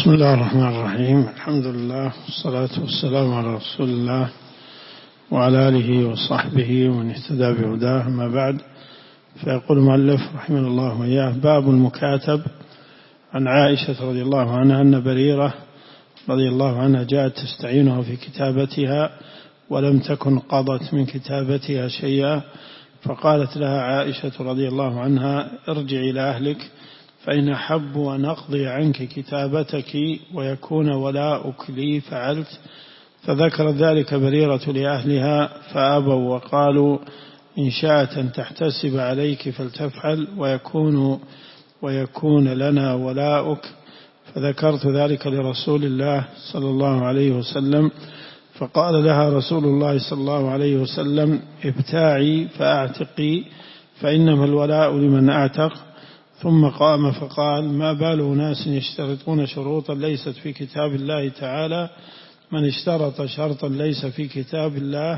بسم الله الرحمن الرحيم. الحمد لله والصلاة والسلام على رسول الله وعلى آله وصحبه ومن اهتدى بهداه. أما بعد، فيقول المؤلف رحمه الله وإياه: باب المكاتب. عن عائشة رضي الله عنها أن بريرة رضي الله عنها جاءت تستعينها في كتابتها ولم تكن قضت من كتابتها شيئا، فقالت لها عائشة رضي الله عنها: ارجعي إلى أهلك، فإن أحب أن أقضي عنك كتابتك ويكون ولاؤك لي فعلت. فذكر ذلك بريرة لأهلها فأبوا وقالوا: إن شاءت أن تحتسب عليك فلتفعل ويكون لنا ولاؤك. فذكرت ذلك لرسول الله صلى الله عليه وسلم، فقال لها رسول الله صلى الله عليه وسلم: ابتاعي فأعتقي، فإنما الولاء لمن أعتق. ثم قام فقال: ما بال أناس يشترطون شروطا ليست في كتاب الله تعالى؟ من اشترط شرطا ليس في كتاب الله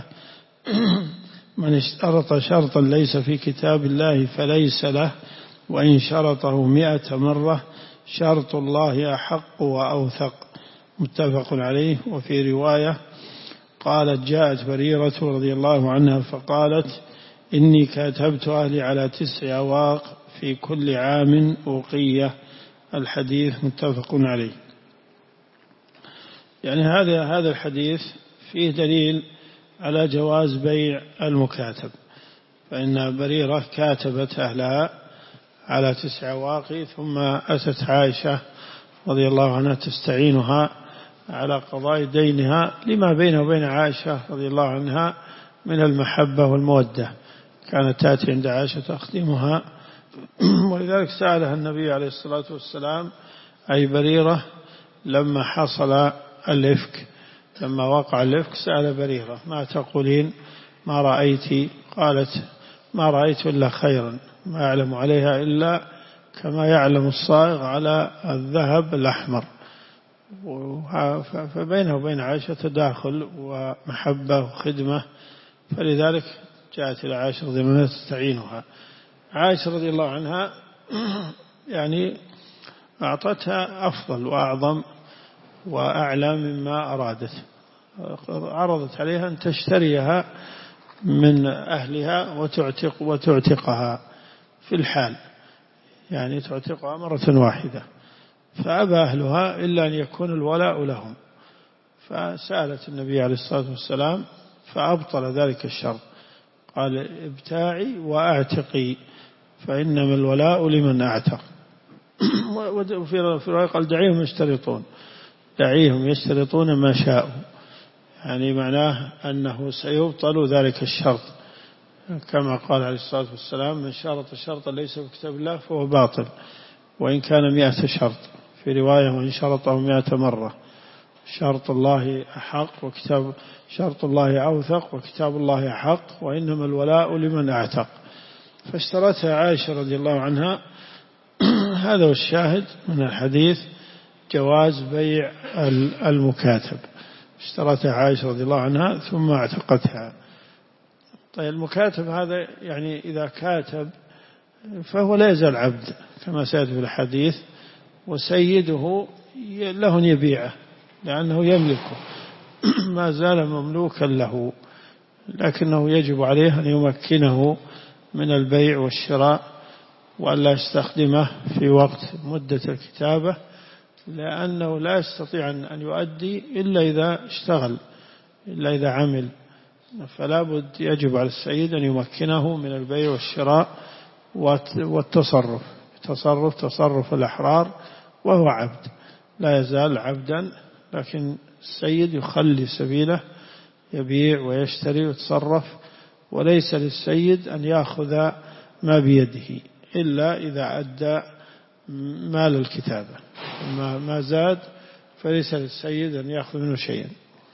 فليس له، وإن شرطه 100 مرة شرط الله أحق وأوثق. متفق عليه. وفي رواية قالت: جاءت بريرة رضي الله عنها فقالت: إني كاتبت أهلي على 9 أواق في كل عام أوقية. الحديث متفق عليه. يعني هذا الحديث فيه دليل على جواز بيع المكاتب، فإن بريرة كاتبت أهلها على 9 أواق، ثم أتت عائشة رضي الله عنها تستعينها على قضاء دينها لما بينه وبين عائشة رضي الله عنها من المحبة والمودة. كانت تأتي عند عائشة تخدمها، ولذلك سألها النبي عليه الصلاة والسلام أي بريرة لما حصل الإفك، لما وقع الإفك سأل بريرة: ما تقولين؟ ما رأيت؟ قالت: ما رأيت إلا خيرا، ما يعلم عليها إلا كما يعلم الصائغ على الذهب الأحمر. فبينه وبين عائشة تداخل ومحبة وخدمة، فلذلك جاءت إلى عائشة رضي الله عنها تستعينها. عائشة رضي الله عنها يعني أعطتها أفضل وأعظم وأعلى مما أرادت، عرضت عليها أن تشتريها من أهلها وتعتقها في الحال، يعني تعتقها مرة واحدة. فأبى أهلها إلا أن يكون الولاء لهم، فسألت النبي عليه الصلاة والسلام فأبطل ذلك الشرط، قال: ابتاعي وأعتقي، فإنما الولاء لمن أعتق. وفي رواية قال: دعيهم يشترطون ما شاءوا، يعني معناه أنه سيبطل ذلك الشرط، كما قال عليه الصلاة والسلام: من شرط شرطا ليس في كتاب الله فهو باطل وإن كان 100 شرط. في رواية: وإن شرطه 100 مرة. شرط الله أحق شرط الله أوثق وكتاب الله أحق، وإنما الولاء لمن أعتق. فاشترتها عائشة رضي الله عنها. هذا هو الشاهد من الحديث، جواز بيع المكاتب. اشترتها عائشة رضي الله عنها ثم اعتقتها. طيب، المكاتب هذا يعني إذا كاتب فهو لا يزال عبد كما سيأتي في الحديث، وسيده له أن يبيعه لأنه يملكه، ما زال مملوكا له، لكنه يجب عليه أن يمكنه من البيع والشراء وأن لا يستخدمه في وقت مدة الكتابة، لأنه لا يستطيع أن يؤدي إلا إذا اشتغل، إلا إذا عمل. فلا بد يجب على السيد أن يمكنه من البيع والشراء والتصرف، تصرف الأحرار، وهو عبد لا يزال عبدا، لكن السيد يخلي سبيله يبيع ويشتري ويتصرف، وليس للسيد أن يأخذ ما بيده إلا إذا أدى مال الكتابة. ما زاد فليس للسيد أن يأخذ منه شيئا.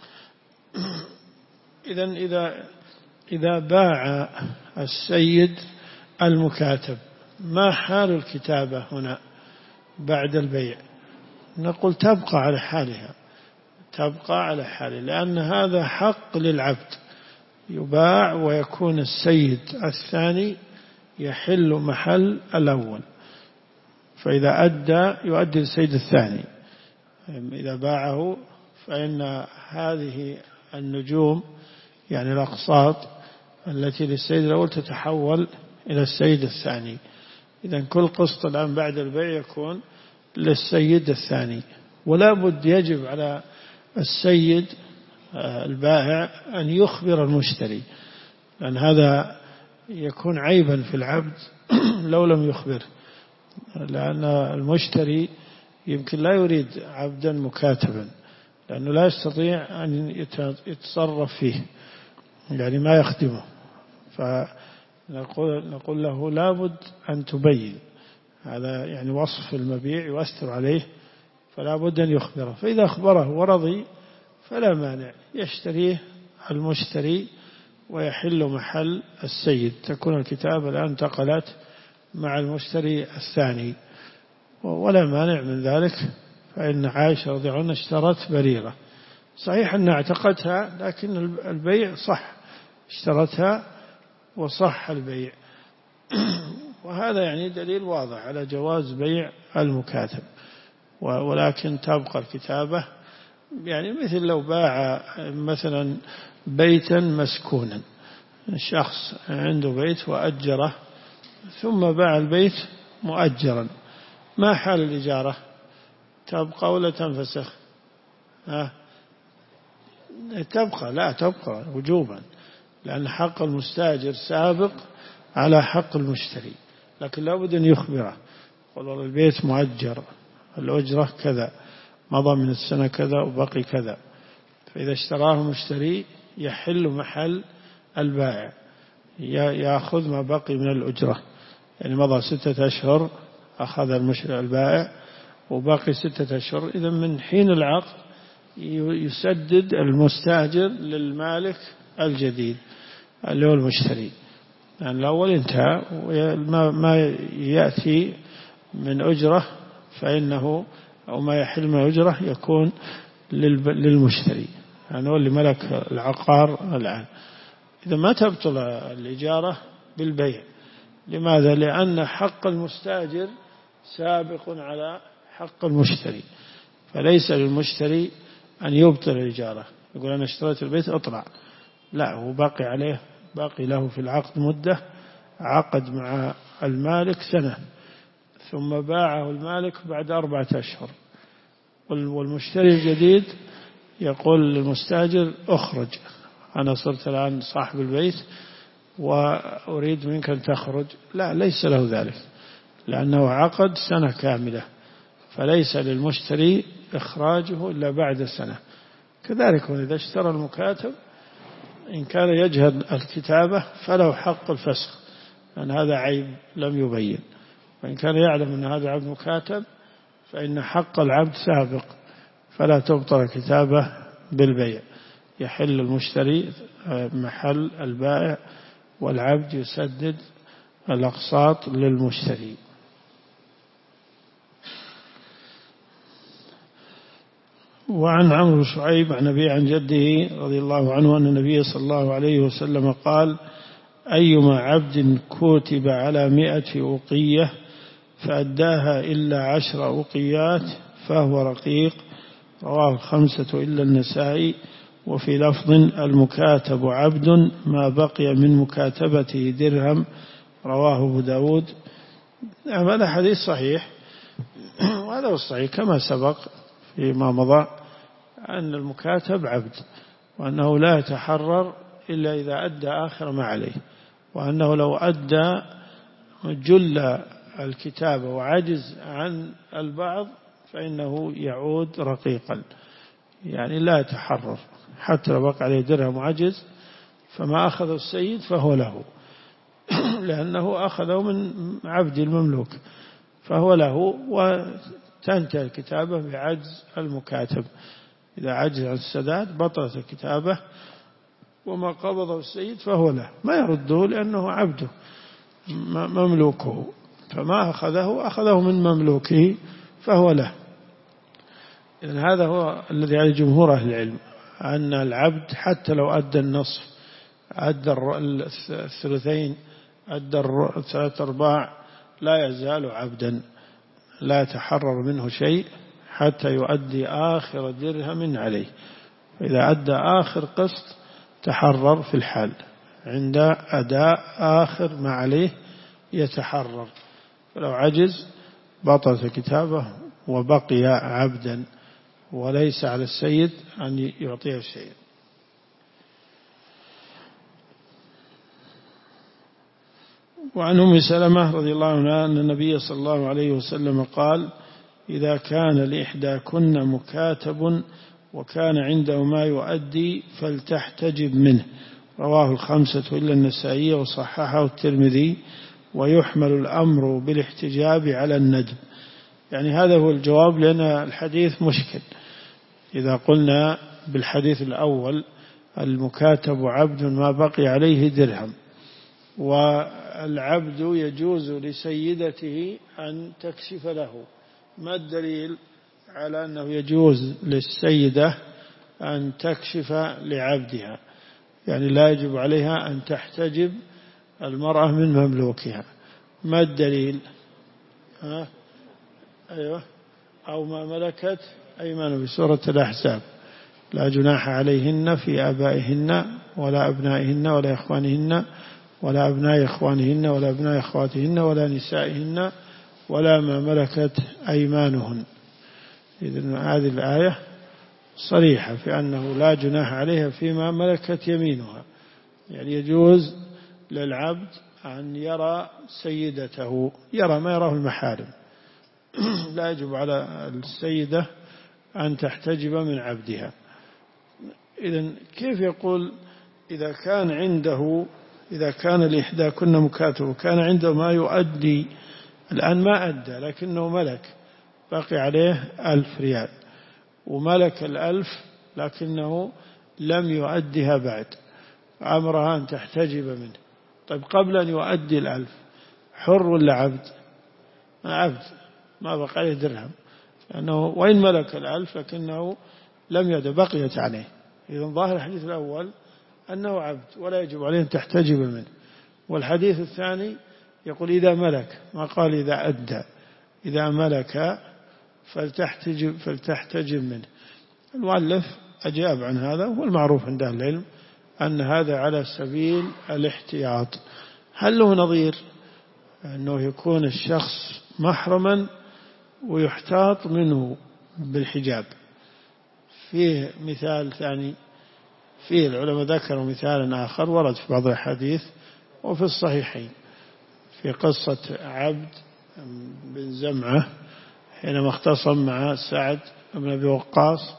إذا باع السيد المكاتب، ما حال الكتابة هنا بعد البيع؟ نقول تبقى على حالها، لأن هذا حق للعبد يباع، ويكون السيد الثاني يحل محل الأول، فإذا أدى يؤدي السيد الثاني. إذا باعه فإن هذه النجوم يعني الأقساط التي للسيد الأول تتحول إلى السيد الثاني. إذن كل قسط الآن بعد البيع يكون للسيد الثاني، ولا بد يجب على السيد البائع أن يخبر المشتري، لأن هذا يكون عيبا في العبد لو لم يخبر، لأن المشتري يمكن لا يريد عبدا مكاتبا لأنه لا يستطيع أن يتصرف فيه، يعني ما يخدمه، فنقول له لابد أن تبين، هذا يعني وصف المبيع يؤثر عليه، فلا بد أن يخبره. فإذا أخبره ورضي فلا مانع، يشتريه المشتري ويحل محل السيد، تكون الكتابة الآن انتقلت مع المشتري الثاني، ولا مانع من ذلك. فإن عائشة رضي الله عنها اشترت بريرة، صحيح أنها اعتقتها لكن البيع صح، اشترتها وصح البيع وهذا يعني دليل واضح على جواز بيع المكاتب، ولكن تبقى الكتابة. يعني مثل لو باع مثلا بيتا مسكونا، شخص عنده بيت وأجره ثم باع البيت مؤجرا، ما حال الإجارة؟ تبقى ولا تنفسخ؟ تبقى، لا تبقى وجوبا، لأن حق المستاجر سابق على حق المشتري، لكن لا بد أن يخبره، والله البيت مؤجر، الأجرة كذا، مضى من السنة كذا وبقي كذا. فإذا اشتراه المشتري يحل محل البائع، يأخذ ما بقي من الأجرة، يعني مضى 6 أشهر أخذ البائع وبقي 6 أشهر، إذا من حين العقد يسدد المستاجر للمالك الجديد اللي هو المشتري، لأن الأول انتهى، ما يأتي من أجرة فإنه أو ما يحل من أجرة يكون للمشتري، يعني هو اللي ملك العقار الآن. إذا ما تبطل الإجارة بالبيع، لماذا؟ لأن حق المستاجر سابق على حق المشتري، فليس للمشتري أن يبطل الإجارة، يقول أنا اشتريت البيت أطلع، لا، هو باقي عليه، باقي له في العقد مدة، عقد مع المالك سنة ثم باعه المالك بعد 4 أشهر، والمشتري الجديد يقول للمستاجر اخرج، أنا صرت الآن صاحب البيت وأريد منك أن تخرج، لا، ليس له ذلك، لأنه عقد سنة كاملة، فليس للمشتري إخراجه إلا بعد سنة. كذلك إذا اشترى المكاتب إن كان يجهل الكتابة فله حق الفسخ، لأن هذا عيب لم يبين، وإن كان يعلم أن هذا عبد مكاتب فإن حق العبد سابق، فلا تبطل الكتابة بالبيع، يحل المشتري محل البائع، والعبد يسدد الأقساط للمشتري. وعن عمرو بن شعيب عن أبي عن جده رضي الله عنه أن النبي صلى الله عليه وسلم قال: أيما عبد كتب على 100 أوقية فأداها إلا 10 أوقيات فهو رقيق، رواه 5 إلا النسائي. وفي لفظ: المكاتب عبد ما بقي من مكاتبته درهم، رواه أبو داود. هذا حديث صحيح، وهذا هو الصحيح كما سبق فيما مضى أن المكاتب عبد، وأنه لا يتحرر إلا إذا أدى آخر ما عليه، وأنه لو أدى جل الكتابة وعجز عن البعض فإنه يعود رقيقا، يعني لا يتحرر حتى لو بقى عليه درهم وعجز، فما أخذه السيد فهو له لأنه أخذه من عبد المملوك فهو له، وتنتهي الكتابة بعجز المكاتب، إذا عجز عن السداد بطلت الكتابة، وما قبضه السيد فهو له، ما يرده لأنه عبده مملوكه، فما أخذه من مملوكه فهو له. إذن هذا هو الذي عليه جمهور أهل العلم، أن العبد حتى لو أدى النصف، أدى الثلثين، أدى 3/4، لا يزال عبدا، لا يتحرر منه شيء حتى يؤدي آخر درهم عليه. إذا أدى آخر قسط تحرر في الحال، عند أداء آخر ما عليه يتحرر، فلو عجز بطلت كتابه وبقي عبدا، وليس على السيد أن يعطيه السيد. وعن أم سلمة رضي الله عنها أن النبي صلى الله عليه وسلم قال: إذا كان لإحداكن مكاتب وكان عنده ما يؤدي فلتحتجب منه. رواه الخمسة إلا النسائي وصححه الترمذي. ويحمل الأمر بالاحتجاب على الندب. يعني هذا هو الجواب، لأن الحديث مشكل. إذا قلنا بالحديث الأول المكاتب عبد ما بقي عليه درهم، والعبد يجوز لسيدته أن تكشف له، ما الدليل على أنه يجوز للسيدة أن تكشف لعبدها؟ يعني لا يجب عليها أن تحتجب المرأة من مملوكها. ما الدليل؟ أيوة، أو ما ملكت أيمانهم في سورة الأحزاب: لا جناح عليهن في آبائهن ولا أبنائهن ولا إخوانهن ولا أبناء إخوانهن ولا أبناء أخواتهن ولا نسائهن ولا ما ملكت أيمانهن. إذن هذه الآية صريحة في أنه لا جناح عليها فيما ملكت يمينها. يعني يجوز للعبد أن يرى سيدته، يرى ما يراه المحارم. لا يجب على السيدة أن تحتجب من عبدها. إذن كيف يقول إذا كان لإحداكن مكاتب وكان عنده ما يؤدي؟ الآن ما أدى لكنه ملك، باقي عليه 1000 ريال، وملك 1000 لكنه لم يؤدها بعد، أمرها أن تحتجب منه. طيب قبل أن يؤدي 1000 حر ولا عبد؟ عبد، ما بقى عليه درهم، لأنه وإن ملك 1000 لكنه لم يؤدي، بقيت عليه. إذن ظاهر الحديث الأول أنه عبد ولا يجب عليه أن تحتجب منه. والحديث الثاني يقول إذا ملك، ما قال إذا أدى، إذا ملك فلتحتجب منه. المؤلف أجاب عن هذا، والمعروف عند أهل العلم أن هذا على سبيل الاحتياط. هل له نظير أنه يكون الشخص محرما ويحتاط منه بالحجاب؟ فيه مثال ثاني، فيه العلماء ذكروا مثالا آخر ورد في بعض الحديث وفي الصحيحين، في قصة عبد بن زمعة حينما اختصم مع سعد بن أبي وقاص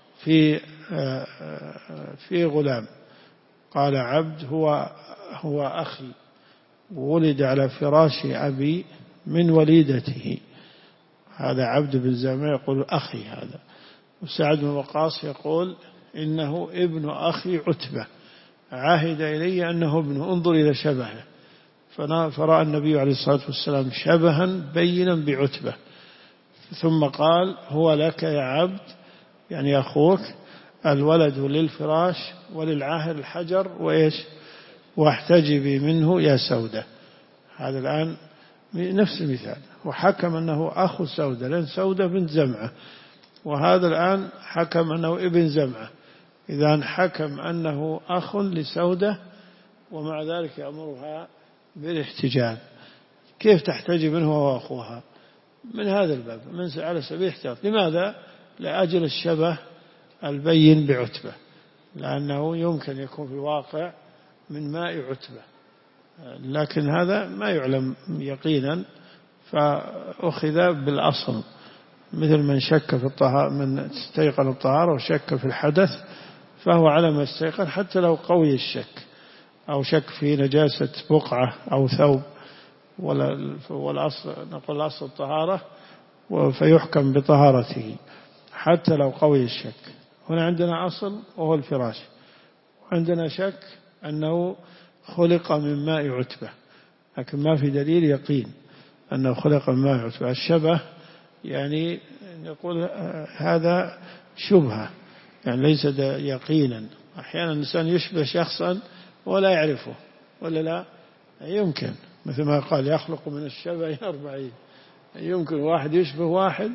في غلام، قال عبد هو أخي، ولد على فراش أبي من وليدته. هذا عبد بن زمعة يقول أخي هذا، وسعد بن وقاص يقول إنه ابن أخي عتبة، عاهد إلي أنه ابنه، انظر إلى شبهه. فرأى النبي عليه الصلاة والسلام شبها بينا بعتبة، ثم قال هو لك يا عبد، يعني أخوك، الولد للفراش وللعاهر الحجر، وإيش، واحتجبي منه يا سودة. هذا الآن نفس المثال، وحكم أنه أخو سودة، لأن سودة بنت زمعة، وهذا الآن حكم أنه ابن زمعة. إذا حكم أنه أخ لسودة ومع ذلك يأمرها بالاحتجاب، كيف تحتجب منه وهو أخوها؟ من هذا الباب، على سبيل الاحتياط. لماذا؟ لأجل الشبه البين بعتبة، لأنه يمكن يكون في الواقع من ماء عتبة، لكن هذا ما يعلم يقينا، فأخذ بالأصل، مثل من شك في الطهارة، من استيقن الطهارة وشك في الحدث فهو على ما استيقن، حتى لو قوي الشك، أو شك في نجاسة بقعة أو ثوب، والأصل نقول الأصل الطهارة فيحكم بطهارته حتى لو قوي الشك. هنا عندنا أصل وهو الفراش، وعندنا شك أنه خلق من ماء عتبة، لكن ما في دليل يقين أنه خلق من ماء عتبة. الشبه يعني نقول هذا شبهة، يعني ليس يقينا. أحيانا الإنسان يشبه شخصا ولا يعرفه، ولا لا؟ يمكن، مثل ما قال يخلق من الشبه 40، يمكن واحد يشبه واحد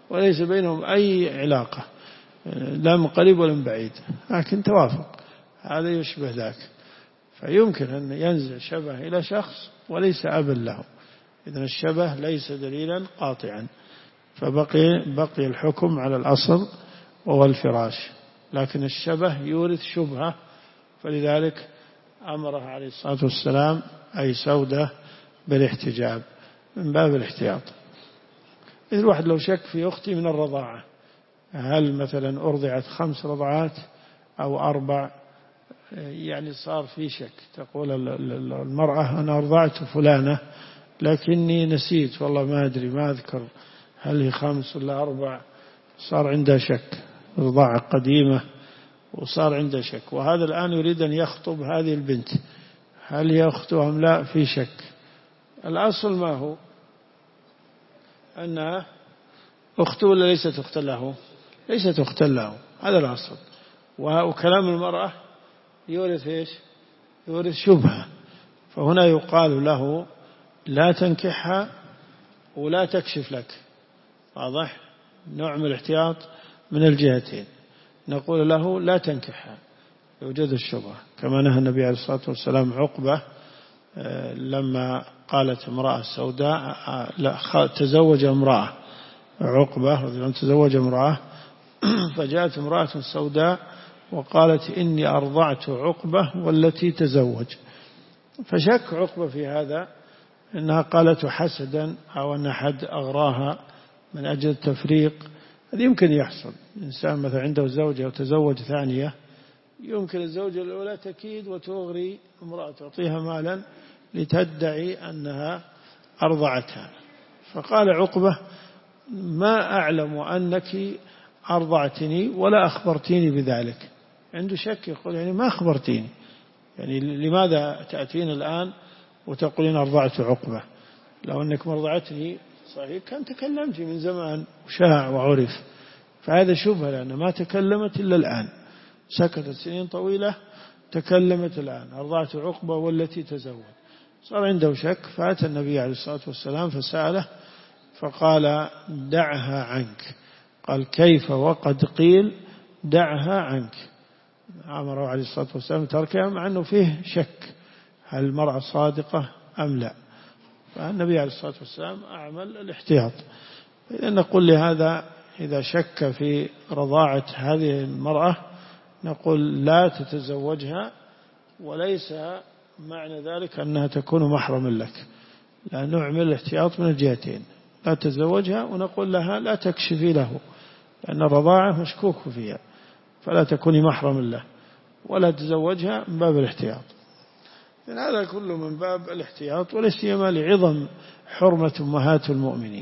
وليس بينهم أي علاقة، لا من قريب ولا من بعيد، لكن توافق، هذا يشبه ذاك. فيمكن أن ينزل شبه إلى شخص وليس أبا له، إذن الشبه ليس دليلا قاطعا، فبقي الحكم على الأصل وهو الفراش، لكن الشبه يورث شبهة، فلذلك أمره عليه الصلاة والسلام أي سودة بالاحتجاب من باب الاحتياط. إذا الواحد لو شك في أختي من الرضاعة، هل مثلا أرضعت 5 رضعات أو 4، يعني صار في شك، تقول المرأة أنا أرضعت فلانة لكني نسيت والله ما أدري ما أذكر هل هي 5 ولا 4، صار عندها شك، رضاعة قديمة وصار عنده شك، وهذا الآن يريد أن يخطب هذه البنت، هل هي أخته أم لا؟ في شك. الأصل ما هو؟ أنها أخته ولا ليست أختا له؟ ليست أختا له، هذا الأصل. وكلام المرأة يورث إيش؟ يورث شبهة، فهنا يقال له لا تنكحها ولا تكشف لك، واضح؟ نوع من الاحتياط من الجهتين، نقول له لا تنكحها يوجد الشبهة، كما نهى النبي عليه الصلاة والسلام عقبة لما قالت امرأة سوداء تزوج امرأة، عقبة رضي الله عنه تزوج امرأة فجاءت امرأة سوداء وقالت إني أرضعت عقبة والتي تزوج، فشك عقبة في هذا إنها قالت حسدا أو أن أحد أغراها من أجل التفريق. هذا يمكن يحصل، إنسان مثلا عنده زوجة وتزوج ثانية، يمكن الزوجة الأولى تكيد وتغري امرأة تعطيها مالا لتدعي أنها أرضعتها، فقال عقبة ما أعلم أنك أرضعتني ولا أخبرتيني بذلك. عنده شك، يقول يعني ما أخبرتيني، يعني لماذا تأتين الآن وتقولين أرضعت عقبة؟ لو أنك مرضعتني صحيح كان تكلمت من زمان وشاع وعرف، فهذا شبهة لأنها ما تكلمت إلا الآن، سكتت سنين طويلة تكلمت الآن أرضعت عقبة والتي تزوج. صار عنده شك، فأتى النبي عليه الصلاة والسلام فسأله فقال دعها عنك، قال كيف وقد قيل دعها عنك، أمره عليه الصلاة والسلام تركها مع أنه فيه شك هل المرأة صادقة أم لا، فالنبي عليه الصلاة والسلام أعمل الاحتياط. إذا نقول لهذا إذا شك في رضاعة هذه المرأة نقول لا تتزوجها، وليس معنى ذلك أنها تكون محرما لك، لا، نعمل الاحتياط من الجهتين، لا تتزوجها ونقول لها لا تكشفي له، لأن الرضاعة مشكوك فيها فلا تكوني محرما له، ولا تزوجها من باب الاحتياط. إن هذا كله من باب الاحتياط، ولا سيما لعظم حرمة أمهات المؤمنين،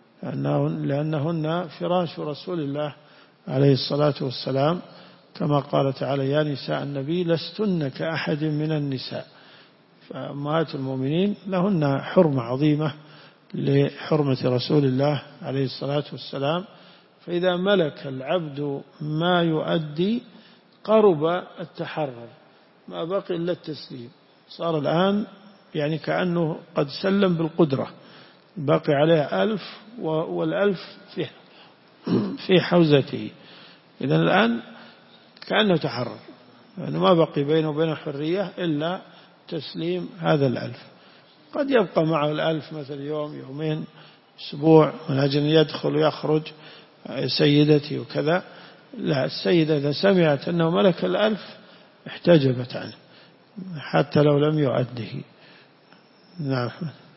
لأنهن فراش رسول الله عليه الصلاة والسلام، كما قال تعالى يا نساء النبي لستن كأحد من النساء، فأمهات المؤمنين لهن حرمة عظيمة لحرمة رسول الله عليه الصلاة والسلام، فإذا ملك العبد ما يؤدي قرب التحرر، ما بقي إلا التسليم، صار الآن يعني كأنه قد سلم بالقدرة، باقي عليه 1000 والألف في حوزته، إذن الآن كأنه تحرر، يعني ما بقي بينه وبين الحرية إلا تسليم هذا 1000. قد يبقى معه 1000 مثل يوم يومين أسبوع من أجل أن يدخل ويخرج سيدتي وكذا، لا، السيدة إذا سمعت أنه ملك 1000 احتجبت عنه حتى لو لم يؤده. نعم.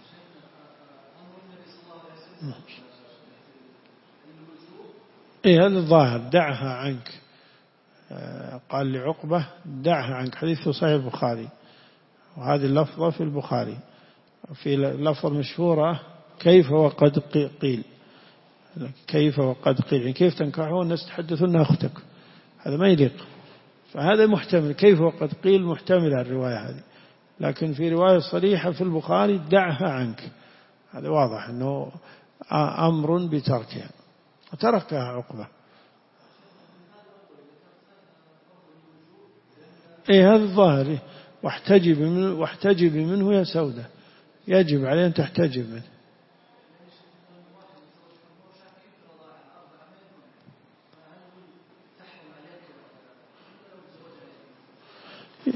هذا الظاهر دعها عنك، قال لعقبة دعها عنك، حديث صحيح البخاري، وهذه اللفظة في البخاري، في لفظ مشهورة كيف وقد قيل، كيف وقد قيل، يعني كيف تنكحه الناس تحدثون أختك، هذا ما يليق، فهذا محتمل، كيف وقد قيل محتمل الرواية هذه، لكن في رواية صريحة في البخاري دعها عنك، هذا واضح أنه أمر بتركها، وتركها عقبة. هذا الظاهر، واحتجبي منه يا سودة، يجب عليه أن تحتجب منه.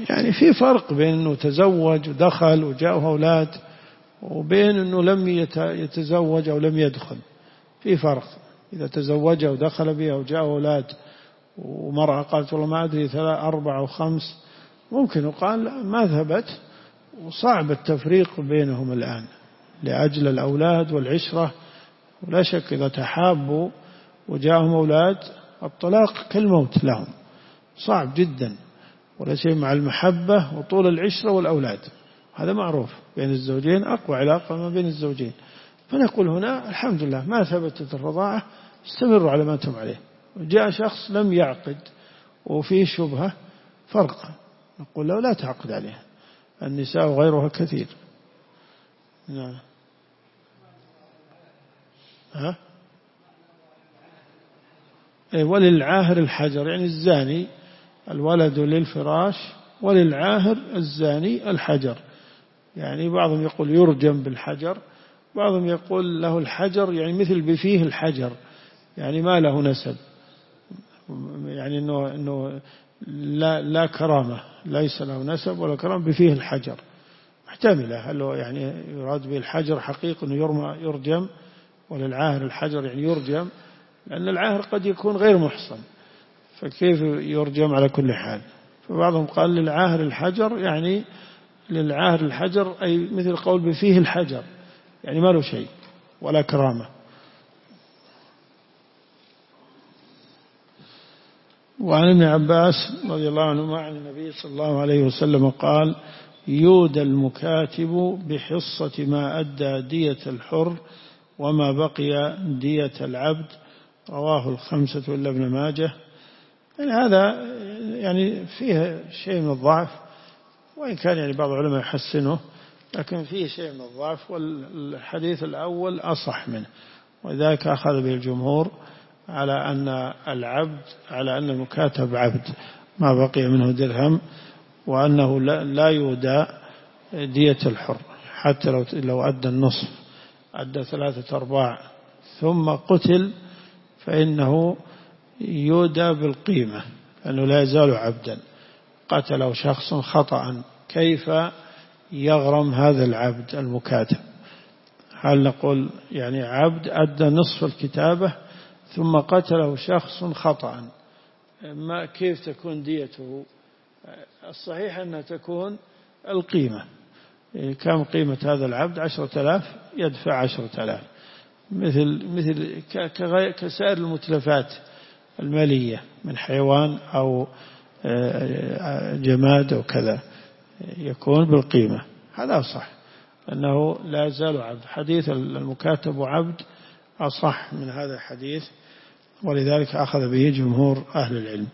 يعني في فرق بين أنه تزوج ودخل وجاءه أولاد وبين أنه لم يتزوج أو لم يدخل، في فرق. إذا تزوج ودخل بها وجاءه أولاد ومرأة قالت والله ما أدري 3 4 أو 5، ممكن يقال ما ثبت، وصعب التفريق بينهم الآن لأجل الأولاد والعشرة. ولا شك إذا تحابوا وجاءهم أولاد الطلاق كالموت لهم، صعب جدا، ولا شيء مع المحبة وطول العشرة والأولاد، هذا معروف بين الزوجين، أقوى علاقة ما بين الزوجين. فنقول هنا الحمد لله ما ثبتت الرضاعة، استمروا على ما أنتم عليه. جاء شخص لم يعقد وفيه شبهة فرق، نقول له لا تعقد عليه، النساء وغيرها كثير. نعم. وللعاهر الحجر، يعني الزاني الولد للفراش، وللعاهر الزاني الحجر. يعني بعضهم يقول يرجم بالحجر، بعضهم يقول له الحجر يعني مثل بفيه الحجر، يعني ما له نسب، يعني إنه لا كرامة، ليس له نسب ولا كرامة، بفيه الحجر محتملة. هل هو يعني يراد به الحجر حقيقة أنه يرجم، وللعاهر الحجر يعني يرجم، لأن العاهر قد يكون غير محصن، فكيف يرجم على كل حال. فبعضهم قال للعاهر الحجر، يعني للعاهر الحجر أي مثل قول بفيه الحجر، يعني ما له شيء ولا كرامة. وعن ابن عباس رضي الله عنهما عن النبي صلى الله عليه وسلم قال: يودى المكاتب بحصة ما أدى دية الحر وما بقي دية العبد، رواه 5 إلا ابن ماجه. يعني هذا يعني فيه شيء من الضعف، وإن كان يعني بعض العلماء يحسنه، لكن فيه شيء من الضعف، والحديث الأول أصح منه، وذلك أخذ به الجمهور على أن المكاتب عبد ما بقي منه درهم، وأنه لا يودى دية الحر، حتى لو أدى النصف، أدى 3/4 ثم قتل، فإنه يودى بالقيمة، لأنه لا يزال عبدا. قتله شخص خطأ، كيف يغرم هذا العبد المكاتب؟ هل نقول يعني عبد أدى نصف الكتابة ثم قتله شخص خطأ، كيف تكون ديته؟ الصحيح أنها تكون القيمة. كم قيمة هذا العبد؟ 10,000، يدفع 10,000، مثل كسائر المتلفات المالية من حيوان أو جماد أو كذا، يكون بالقيمة. هذا صح أنه لا يزال عبد. حديث المكاتب عبد أصح من هذا الحديث، ولذلك أخذ به جمهور أهل العلم.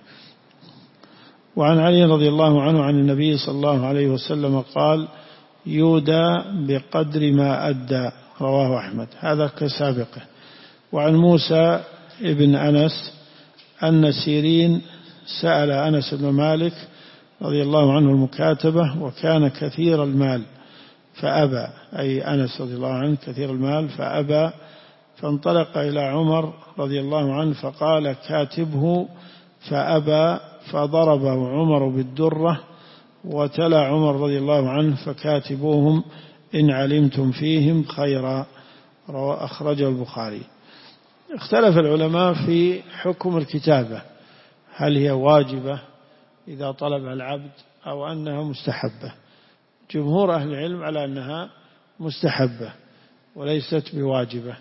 وعن علي رضي الله عنه عن النبي صلى الله عليه وسلم قال: يودى بقدر ما أدى، رواه أحمد، هذا كسابقه. وعن موسى ابن أنس أن سيرين سأل أنس بن مالك رضي الله عنه المكاتبة، وكان كثير المال فأبى، أي أنس رضي الله عنه كثير المال فأبى، فانطلق إلى عمر رضي الله عنه فقال: كاتبه، فأبى، فضربه عمر بالدرة، وتلا عمر رضي الله عنه: فكاتبوهم إن علمتم فيهم خيرا، أخرجه البخاري. اختلف العلماء في حكم الكتابة، هل هي واجبة إذا طلبها العبد أو أنها مستحبة؟ جمهور أهل العلم على أنها مستحبة وليست بواجبة،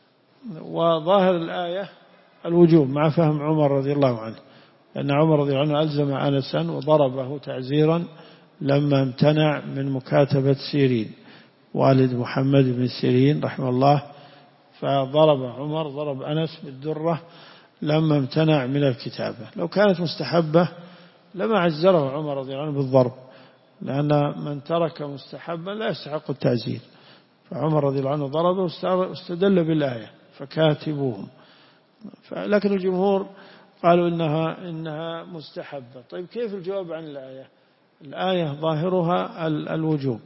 وظاهر الآية الوجوب مع فهم عمر رضي الله عنه، لأن عمر رضي الله عنه ألزم أنسا وضربه تعزيرا لما امتنع من مكاتبة سيرين والد محمد بن سيرين رحمه الله، فضرب عمر، ضرب أنس بالدرة لما امتنع من الكتابة. لو كانت مستحبة لما عزره عمر رضي الله عنه بالضرب، لأن من ترك مستحبا لا يستحق التعزير، فعمر رضي الله عنه ضربه واستدل بالآية فكاتبوهم. لكن الجمهور قالوا إنها مستحبة. طيب كيف الجواب عن الآية؟ الآية ظاهرها الوجوب،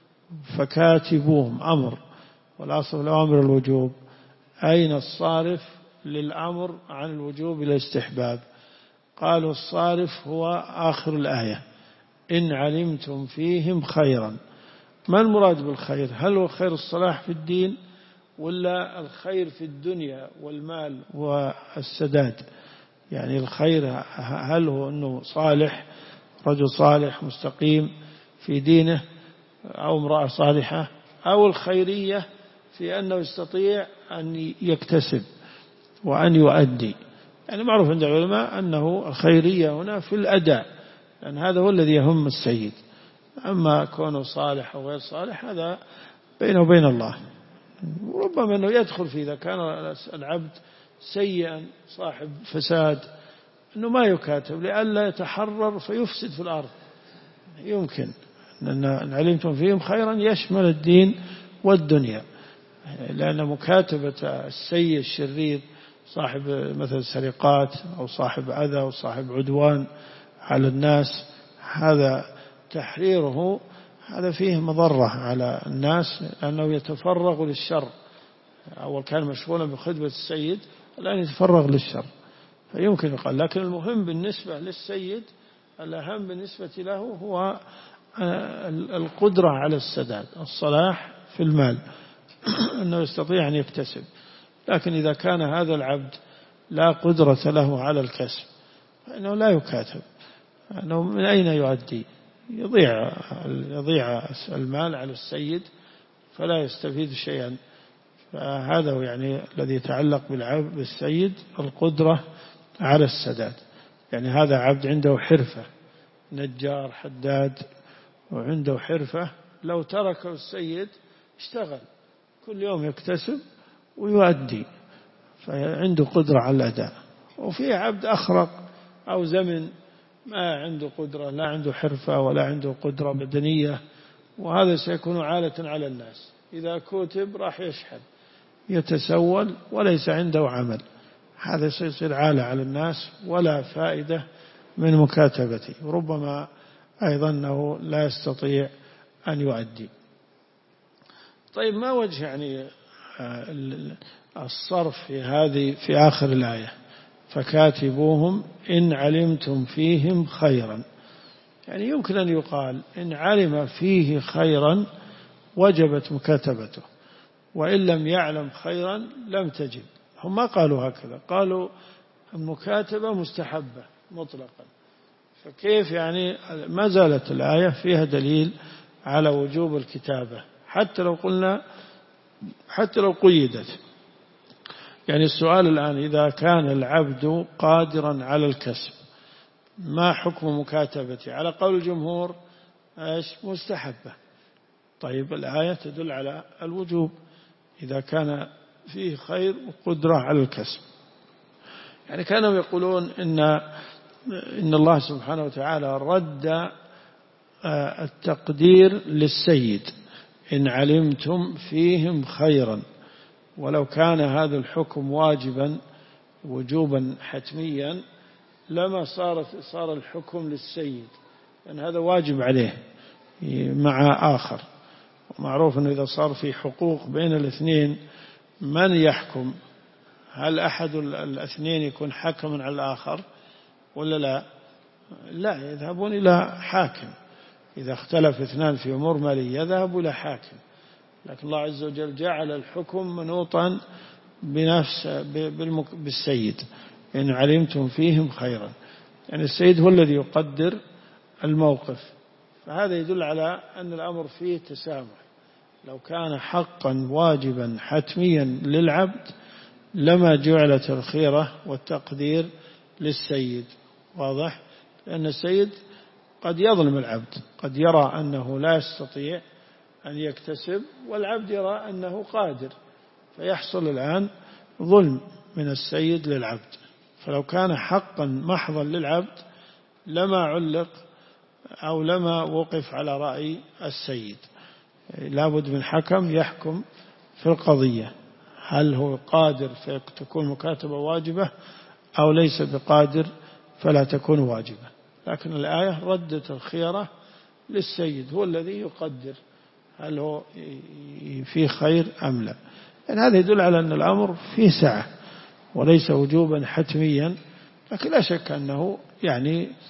فكاتبوهم أمر، والأصل الأمر الوجوب. أين الصارف للأمر عن الوجوب إلى الاستحباب؟ قالوا الصارف هو آخر الآية، إن علمتم فيهم خيرا. ما المراد بالخير؟ هل هو خير الصلاح في الدين ولا الخير في الدنيا والمال والسداد؟ يعني الخير هل هو أنه صالح، رجل صالح مستقيم في دينه، أو امرأة صالحة، أو الخيرية في أنه يستطيع أن يكتسب وأن يؤدي؟ يعني معروف عند العلماء أنه الخيرية هنا في الأداء، لأن هذا هو الذي يهم السيد. أما كونه صالح أو غير صالح هذا بينه وبين الله. وربما أنه يدخل فيه إذا كان العبد سيئا صاحب فساد، أنه ما يكاتب لئلا يتحرر فيفسد في الأرض. يمكن أن علمتم فيهم خيرا يشمل الدين والدنيا، لأن مكاتبة السيء الشرير صاحب مثل سرقات أو صاحب أذى أو صاحب عدوان على الناس، هذا تحريره هذا فيه مضرة على الناس، لأنه يتفرغ للشر. أول كان مشغولا بخدمة السيد، الآن يتفرغ للشر، فيمكن يقال. لكن المهم بالنسبة للسيد، الأهم بالنسبة له هو القدرة على السداد، الصلاح في المال، أنه يستطيع أن يكتسب. لكن إذا كان هذا العبد لا قدرة له على الكسب فإنه لا يكاتب، أنه من أين يؤدي؟ يضيع المال على السيد فلا يستفيد شيئا. فهذا هو يعني الذي يتعلق بالسيد، القدرة على السداد. يعني هذا عبد عنده حرفة، نجار حداد وعنده حرفة، لو تركه السيد اشتغل كل يوم يكتسب ويؤدي، فعنده قدرة على الأداء. وفي عبد أخرق أو زمن ما عنده قدرة، لا عنده حرفة ولا عنده قدرة بدنية، وهذا سيكون عالة على الناس. إذا كتب راح يشحن يتسول وليس عنده عمل، هذا سيصير عالة على الناس ولا فائدة من مكاتبته، وربما أيضا أنه لا يستطيع أن يؤدي. طيب ما وجه يعني الصرف في آخر الآية؟ فكاتبوهم إن علمتم فيهم خيرا. يعني يمكن أن يقال إن علم فيه خيرا وجبت مكاتبته، وإن لم يعلم خيرا لم تجب. هم ما قالوا هكذا، قالوا المكاتبة مستحبة مطلقا. فكيف يعني ما زالت الآية فيها دليل على وجوب الكتابة حتى لو قيدت. يعني السؤال الآن، إذا كان العبد قادرا على الكسب ما حكم مكاتبته؟ على قول الجمهور مستحبة. طيب الآية تدل على الوجوب إذا كان فيه خير وقدرة على الكسب. يعني كانوا يقولون إن الله سبحانه وتعالى رد التقدير للسيد إن علمتم فيهم خيرا، ولو كان هذا الحكم واجبا وجوبا حتميا لما صار الحكم للسيد، لأن هذا واجب عليه مع آخر. ومعروف أنه إذا صار في حقوق بين الاثنين من يحكم؟ هل أحد الاثنين يكون حكما على الآخر ولا لا؟ لا، يذهبون إلى حاكم. إذا اختلف اثنان في أمور مالية يذهبوا إلى حاكم. لكن الله عز وجل جعل الحكم منوطا بالسيد إن علمتم فيهم خيرا. يعني السيد هو الذي يقدر الموقف، فهذا يدل على أن الأمر فيه تسامح. لو كان حقا واجبا حتميا للعبد لما جعلت الخيرة والتقدير للسيد. واضح؟ لأن السيد قد يظلم العبد، قد يرى أنه لا يستطيع أن يكتسب والعبد يرى أنه قادر، فيحصل الآن ظلم من السيد للعبد. فلو كان حقا محضا للعبد لما علق أو لما وقف على رأي السيد. لابد من حكم يحكم في القضية، هل هو قادر فتكون مكاتبة واجبة أو ليس بقادر فلا تكون واجبة. لكن الآية ردت الخيرة للسيد، هو الذي يقدر هل هو فيه خير أم لا. يعني هذا يدل على أن الأمر فيه سعة وليس وجوبا حتميا. لكن لا شك أنه يعني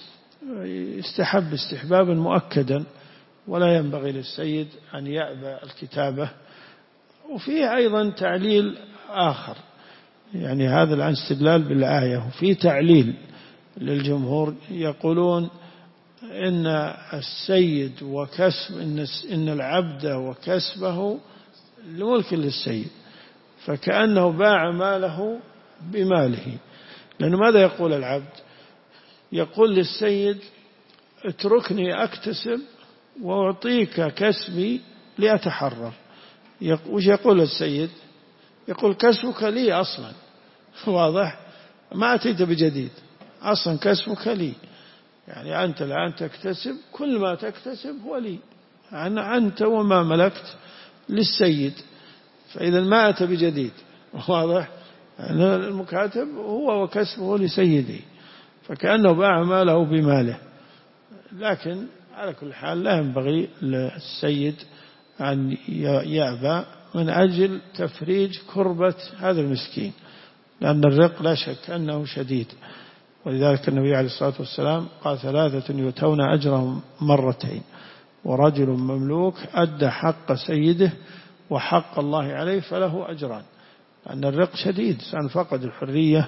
يستحب استحبابا مؤكدا، ولا ينبغي للسيد أن يأبى الكتابة. وفيه أيضا تعليل آخر، يعني هذا الآن استدلال بالآية، وفيه تعليل للجمهور يقولون إن السيد وكسب إن العبد وكسبه لملك للسيد، فكأنه باع ماله بماله. لأنه ماذا يقول العبد؟ يقول للسيد اتركني أكتسب وأعطيك كسبي لأتحرر. وش يقول السيد؟ يقول كسبك لي أصلا، واضح؟ ما أتيت بجديد، أصلا كسبك لي، يعني أنت الآن تكتسب، كل ما تكتسب هو لي، أنت وما ملكت للسيد، فإذا ما أتى بجديد، واضح؟ يعني المكاتب هو وكسبه لسيده، فكأنه باع ماله بماله. لكن على كل حال لا ينبغي للسيد أن يأبى من أجل تفريج كربة هذا المسكين، لأن الرق لا شك أنه شديد. ولذلك النبي عليه الصلاة والسلام قال 3 يؤتون أجرهم مرتين، ورجل مملوك أدى حق سيده وحق الله عليه فله أجران. لأن الرق شديد، إنسان فقد الحرية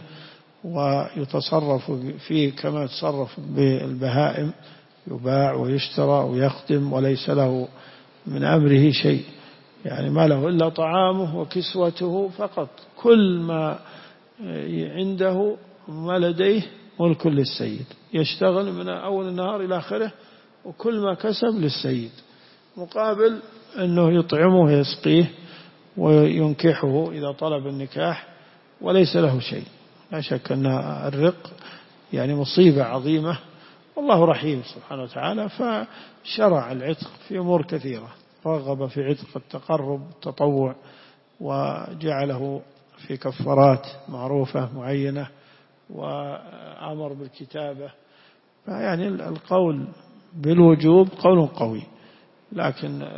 ويتصرف فيه كما يتصرف بالبهائم، يباع ويشترى ويخدم وليس له من أمره شيء، يعني ما له إلا طعامه وكسوته فقط، كل ما عنده ما لديه ملك للسيد، يشتغل من أول النهار إلى آخره وكل ما كسب للسيد، مقابل أنه يطعمه ويسقيه وينكحه إذا طلب النكاح وليس له شيء. لا شك أن الرق يعني مصيبة عظيمة، والله رحيم سبحانه وتعالى، فشرع العتق في أمور كثيرة، رغب في عتق التقرب التطوع، وجعله في كفارات معروفة معينة، وأمر بالكتابة. يعني القول بالوجوب قول قوي، لكن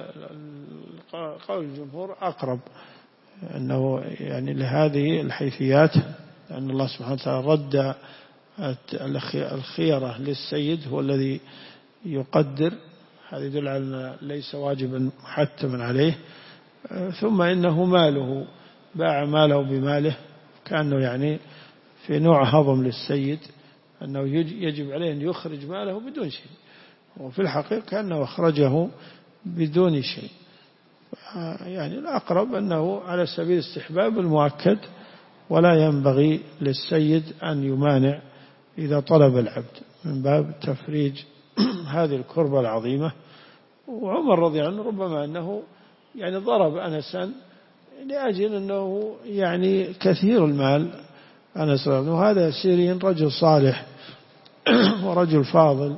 قول الجمهور أقرب، أنه يعني لهذه الحيثيات، لأن الله سبحانه وتعالى رد الخيرة للسيد، هو الذي يقدر، هذا يدل على أنه ليس واجبا محتما عليه. ثم إنه ماله، باع ماله بماله، كأنه يعني في نوع هضم للسيد، أنه يجب عليه أن يخرج ماله بدون شيء، وفي الحقيقة كأنه أخرجه بدون شيء. يعني الأقرب أنه على سبيل الاستحباب المؤكد، ولا ينبغي للسيد أن يمانع إذا طلب العبد، من باب تفريج هذه الكربة العظيمة. وعمر رضي الله عنه ربما أنه يعني ضرب أنسا لأجل أنه يعني كثير المال، أنس رضي الله عنه هذا سيرين رجل صالح ورجل فاضل،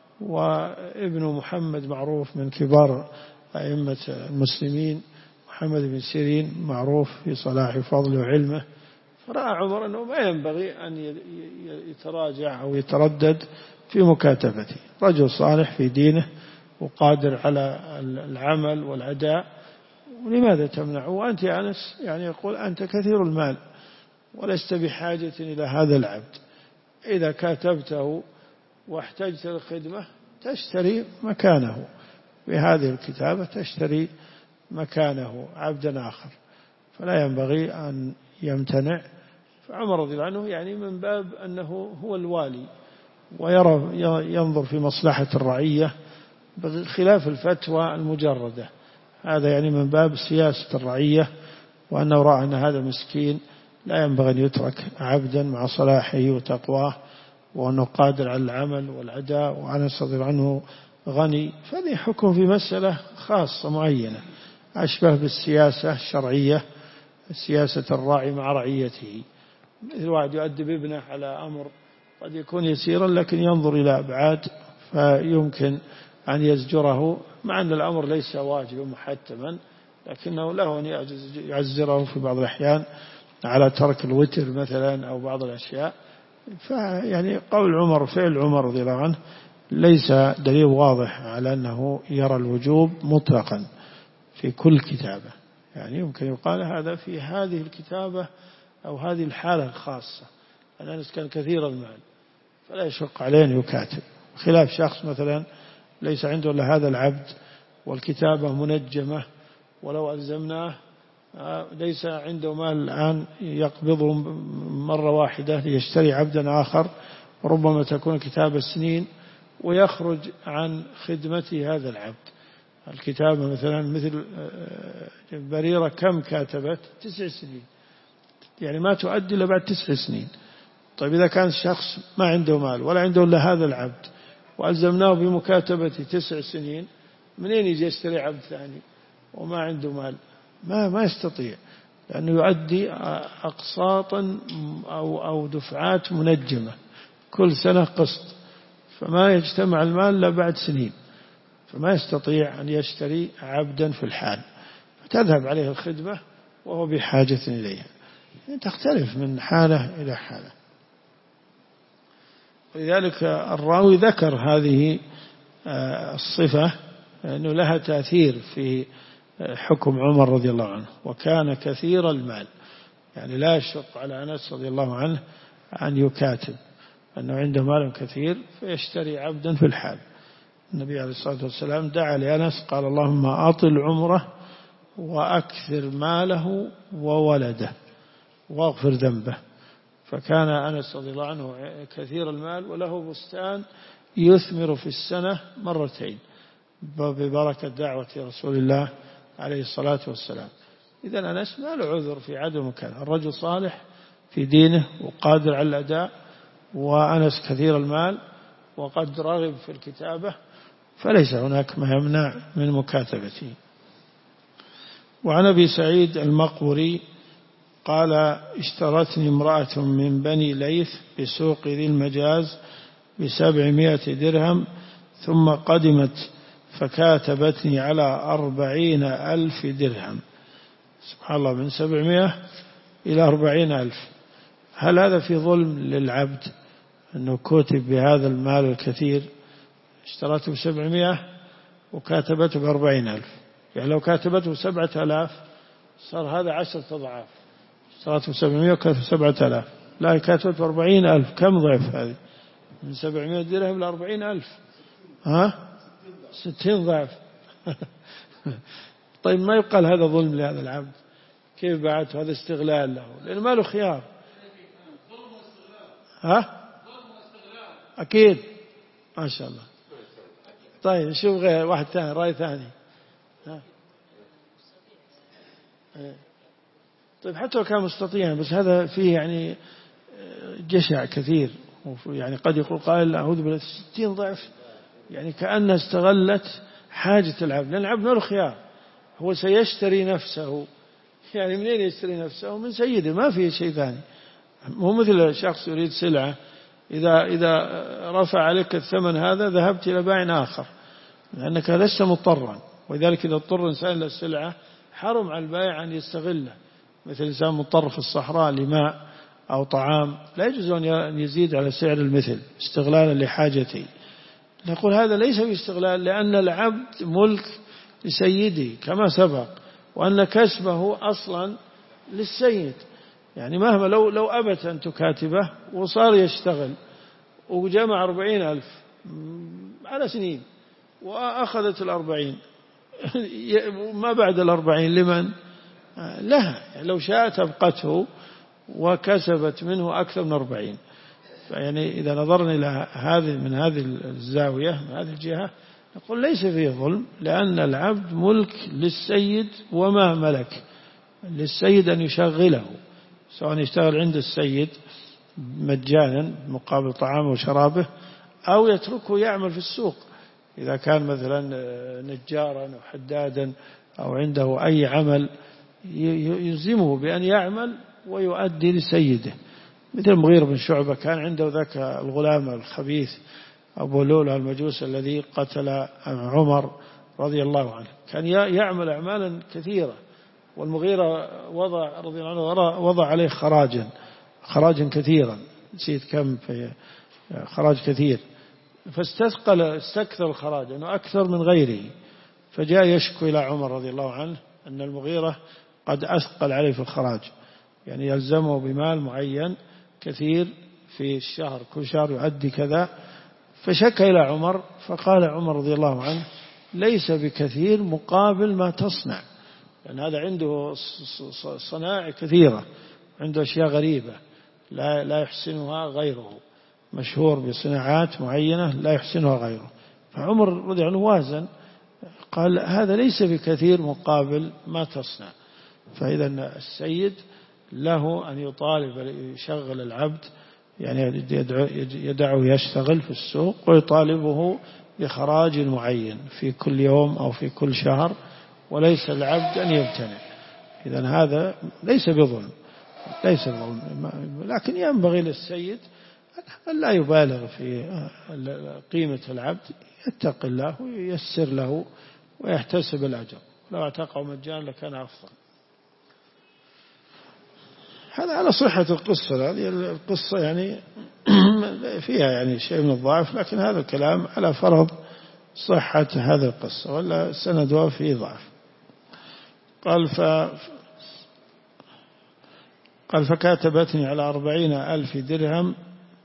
وابن محمد معروف من كبار أئمة المسلمين، محمد بن سيرين معروف في صلاح فضله وعلمه. فرأى عمر أنه ما ينبغي أن يتراجع أو يتردد في مكاتبته، رجل صالح في دينه وقادر على العمل والأداء، ولماذا تمنعه وأنت يا أنس؟ يعني يقول أنت كثير المال ولست بحاجة إلى هذا العبد، إذا كاتبته واحتجت الخدمة تشتري مكانه، بهذه الكتابة تشتري مكانه عبدا آخر، فلا ينبغي أن يمتنع. فعمر رضي الله عنه يعني من باب أنه هو الوالي ويرى ينظر في مصلحة الرعية بخلاف الفتوى المجردة، هذا يعني من باب سياسة الرعية، وأنه رأى أن هذا مسكين لا ينبغي أن يترك عبدا مع صلاحه وتقواه، وأنه قادر على العمل والأداء، وأنس رضي الله عنه غني، فهذه حكم في مسألة خاصة معينة، أشبه بالسياسة الشرعية، سياسة الراعي مع رعيته، مثل واحد يؤدب ابنه على أمر قد يكون يسيرا لكن ينظر إلى أبعاد فيمكن أن يزجره، مع أن الأمر ليس واجبا محتما، لكنه له أن يعزره في بعض الأحيان على ترك الوتر مثلا أو بعض الأشياء. فيعني قول عمر فعل عمر رضي الله عنه ليس دليل واضح على أنه يرى الوجوب مطلقا في كل كتابة، يعني يمكن يقال هذا في هذه الكتابة أو هذه الحالة الخاصة، أن أنس كان كثير المال فلا يشق عليه أن يكاتب، خلاف شخص مثلا ليس عنده إلا هذا العبد والكتابة منجمة، ولو ألزمناه ليس عنده مال الآن يقبضه مرة واحدة ليشتري عبدا آخر، ربما تكون كتابة سنين ويخرج عن خدمة هذا العبد. الكتابة مثلا مثل بريرة كم كاتبت 9 سنين، يعني ما تؤدي إلا بعد 9 سنين. طيب إذا كان شخص ما عنده مال ولا عنده إلا هذا العبد وألزمناه بمكاتبة 9 سنين، منين يجي يشتري عبد ثاني وما عنده مال؟ ما يستطيع، لأنه يؤدي أقساطا أو دفعات منجمة كل سنة قسط، فما يجتمع المال إلا بعد سنين، فما يستطيع أن يشتري عبدا في الحال، فتذهب عليه الخدمة وهو بحاجة إليها. تختلف من حالة إلى حالة. لذلك الراوي ذكر هذه الصفة لأنه لها تأثير في حكم عمر رضي الله عنه، وكان كثير المال، يعني لا يشق على أنس رضي الله عنه أن يكاتب، أنه عنده مال كثير فيشتري عبدا في الحال. النبي عليه الصلاة والسلام دعا لأنس قال اللهم أطل عمره وأكثر ماله وولده واغفر ذنبه. فكان أنس رضي الله عنه كثير المال وله بستان يثمر في السنة 2 مرات ببركة دعوة رسول الله عليه الصلاة والسلام. إذن أنس ما له عذر في عدم مكانه، الرجل صالح في دينه وقادر على الأداء، وأنس كثير المال وقد رغب في الكتابة، فليس هناك ما يمنع من مكاتبته. وعن أبي سعيد المقبري قال اشترتني امرأة من بني ليث بسوق ذي المجاز ب700 درهم، ثم قدمت فكاتبتني على 40,000 درهم. سبحان الله، من 700 إلى 40,000. هل هذا في ظلم للعبد أنه كتب بهذا المال الكثير؟ اشترته ب700 وكاتبته ب40,000، يعني لو كاتبته 7,000 صار هذا 10 أضعاف. اشترته ب700 وكاتبته 7,000، لا كاتبته 40,000. كم ضعف هذه؟ من 700 درهم إلى 40,000، 60 ضعف. طيب ما يقال هذا ظلم لهذا العبد؟ كيف بعته؟ هذا استغلال له، لأنه ما له خيار. أكيد، ما شاء الله. طيب نشوف غير واحد ثاني، رأي ثاني. طيب حتى لو كان مستطيعا، بس هذا فيه يعني جشع كثير، يعني قد يقول قائل أعوذ بالله 60 ضعف، يعني كأنها استغلت حاجة العبد، لأن العبد ما له خيار، هو سيشتري نفسه. يعني منين يشتري نفسه؟ من سيده، ما فيه شيء ثاني. مو مثل شخص يريد سلعة، إذا رفع عليك الثمن هذا ذهبت إلى بائع آخر، لأنك لست مضطرا. ولذلك إذا اضطر إنسان إلى السلعة حرم على البائع أن يستغله، مثل إنسان مضطر في الصحراء لماء أو طعام، لا يجوز أن يزيد على سعر المثل استغلالا لحاجته. نقول هذا ليس باستغلال، لأن العبد ملك لسيده كما سبق، وأن كسبه أصلا للسيد. يعني مهما لو أبت أن تكاتبه وصار يشتغل وجمع 40,000 على سنين وأخذت 40، ما بعد 40 لمن؟ لها. يعني لو شاءت أبقته وكسبت منه أكثر من 40. يعني إذا نظرنا إلى من هذه الزاوية، من هذه الجهة، نقول ليس فيه ظلم، لأن العبد ملك للسيد، وما ملك للسيد أن يشغله، سواء يشتغل عند السيد مجانا مقابل طعامه وشرابه، أو يتركه يعمل في السوق. إذا كان مثلا نجارا أو حدادا أو عنده أي عمل يلزمه بأن يعمل ويؤدي لسيده، مثل المغيرة بن شعبة كان عنده ذاك الغلام الخبيث أبو لؤلؤ المجوس الذي قتل عمر رضي الله عنه، كان يعمل أعمالا كثيرة، والمغيرة رضي الله عنه وضع عليه خراجا كثيرا، نسيت كم، في خراج كثير، استكثر الخراج أنه أكثر من غيره، فجاء يشكو إلى عمر رضي الله عنه أن المغيرة قد أثقل عليه في الخراج، يعني يلزمه بمال معين كثير في الشهر، كل شهر يؤدي كذا. فشكى إلى عمر، فقال عمر رضي الله عنه: ليس بكثير مقابل ما تصنع، لأن هذا عنده صنائع كثيرة، عنده أشياء غريبة لا يحسنها غيره، مشهور بصناعات معينة لا يحسنها غيره. فعمر رضي الله عنه وازن، قال: هذا ليس بكثير مقابل ما تصنع. فإذا السيد له أن يطالب يشغل العبد، يعني يدعه يشتغل في السوق، ويطالبه بخراج معين في كل يوم أو في كل شهر، وليس العبد أن يمتنع. إذن هذا ليس بظلم، لكن ينبغي للسيد أن لا يبالغ في قيمة العبد، يتقي الله وييسر له ويحتسب الأجر. لو اعتقه مجانا لكان أفضل. هذا على صحة القصة. هذه القصة يعني فيها يعني شيء من الضعف، لكن هذا الكلام على فرض صحة هذه القصة، ولا سندها فيه ضعف. قال: فكاتبتني على 40,000 درهم،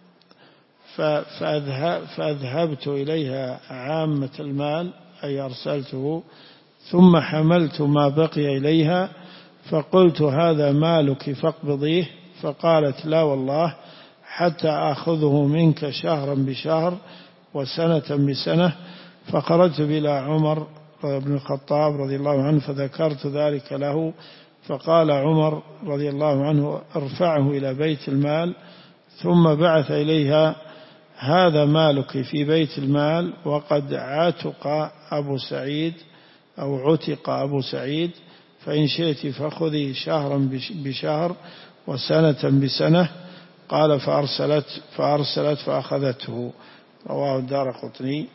فأذهبت إليها عامة المال، أي أرسلته، ثم حملت ما بقي إليها، فقلت: هذا مالك فاقبضيه. فقالت: لا والله، حتى آخذه منك شهرا بشهر وسنة بسنة. فخرجت إلى عمر بن الخطاب رضي الله عنه فذكرت ذلك له، فقال عمر رضي الله عنه: ارفعه إلى بيت المال. ثم بعث إليها: هذا مالك في بيت المال، وقد عتق أبو سعيد أو عتق أبو سعيد، فإن شئت فخذي شهرا بشهر وسنة بسنة. قال: فأرسلت فأخذته. رواه الدارقطني.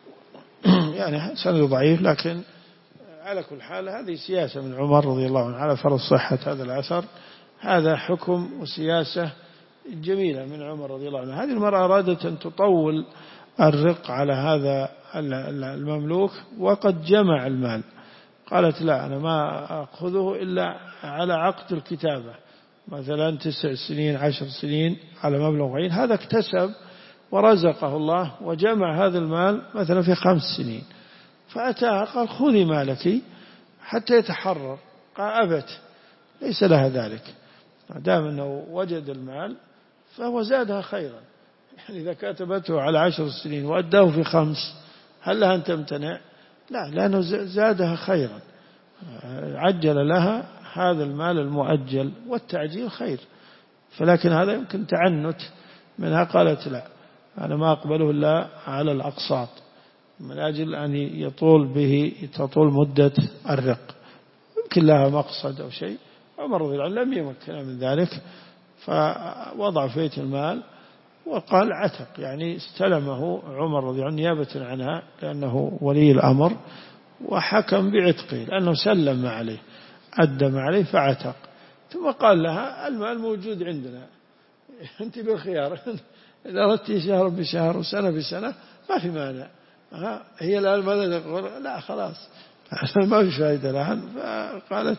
يعني سند ضعيف، لكن على كل حال هذه سياسة من عمر رضي الله عنه على فرض صحة هذا الأثر. هذا حكم وسياسة جميلة من عمر رضي الله عنه. هذه المرأة أرادت أن تطول الرق على هذا المملوك، وقد جمع المال. قالت: لا، أنا ما أخذه إلا على عقد الكتابة، مثلا 9 سنين 10 سنين على مبلغ معين. هذا اكتسب ورزقه الله وجمع هذا المال مثلا في 5 سنين، فأتاها قال: خذي مالك حتى يتحرر. قال: أبت، ليس لها ذلك، ما دام أنه وجد المال فهو زادها خيرا. يعني إذا كاتبته على 10 سنين وأداه في 5، هل لها أن تمتنع؟ لا، لأنه زادها خيرا، عجل لها هذا المال المؤجل، والتعجيل خير. فلكن هذا يمكن تعنت منها، قالت: لا، أنا ما أقبله إلا على الأقساط، من أجل أن تطول مدة الرق، يمكن لها مقصد أو شيء. عمر رضي الله عنه لم يمكن من ذلك، فوضع في بيت المال وقال عتق، يعني استلمه عمر رضي الله عنه نيابة عنها، لأنه ولي الأمر، وحكم بعتقه لأنه سلم ما عليه، أدى ما عليه فعتق. ثم قال لها: المال موجود عندنا، أنت بالخيار، إذا أردت شهر بشهر وسنة بسنة ما في مانع. هي الآن ماذا تقول؟ لا، خلاص ما في فائدة الآن. فقالت: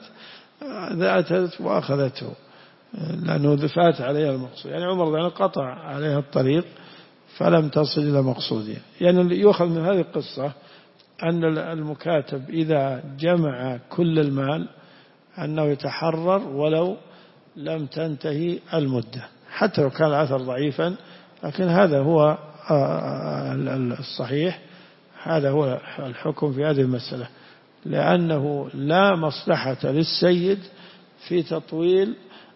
ذاتت وأخذته، لأنه دفعت عليها المقصود. يعني عمر رضي قطع عليها الطريق فلم تصل إلى مقصودها. يعني يؤخذ من هذه القصة أن المكاتب إذا جمع كل المال أنه يتحرر ولو لم تنتهي المدة، حتى لو كان الأثر ضعيفا، لكن هذا هو الصحيح، هذا هو الحكم في هذه المسألة، لأنه لا مصلحة للسيد في تطويل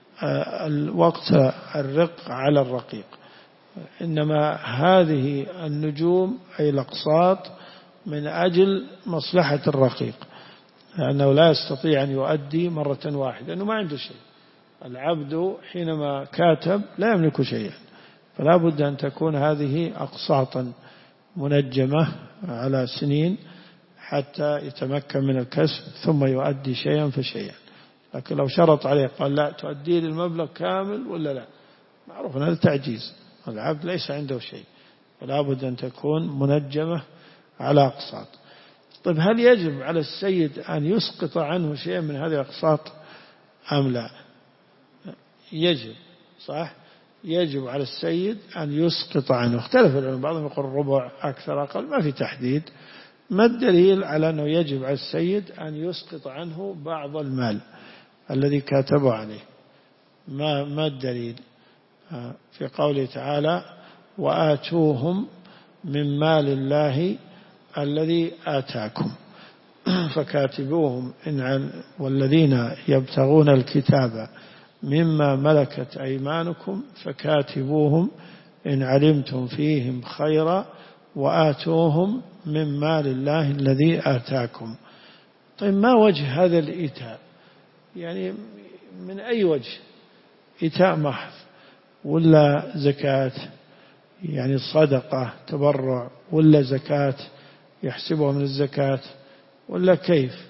وقت الرق على الرقيق، إنما هذه النجوم أي الأقساط من أجل مصلحة الرقيق، لأنه لا يستطيع أن يؤدي مرة واحدة، لأنه ما عنده شيء. العبد حينما كاتب لا يملك شيئا، فلا بد أن تكون هذه أقساطا منجمة على سنين حتى يتمكن من الكسب، ثم يؤدي شيئا فشيئا. لكن لو شرط عليه قال: لا، تؤدي لي المبلغ كامل ولا لا، معروف أن هذا تعجيز، العبد ليس عنده شيء، فلا بد أن تكون منجمة على أقساط. طيب، هل يجب على السيد أن يسقط عنه شيئا من هذه الأقساط أم لا؟ يجب، صح، يجب على السيد أن يسقط عنه. اختلف العلماء، بعضهم يقول ربع، أكثر، أقل، ما في تحديد. ما الدليل على أنه يجب على السيد أن يسقط عنه بعض المال الذي كاتبه عليه؟ ما الدليل؟ في قوله تعالى وآتوهم من مال الله الذي آتاكم فكاتبوهم والذين يبتغون الكتاب مما ملكت أيمانكم فكاتبوهم إن علمتم فيهم خيرا وآتوهم من مال الله الذي آتاكم. طيب ما وجه هذا الإيتاء؟ يعني من أي وجه؟ إيتاء محض ولا زكاة؟ يعني صدقة تبرع ولا زكاة يحسبها من الزكاة ولا كيف؟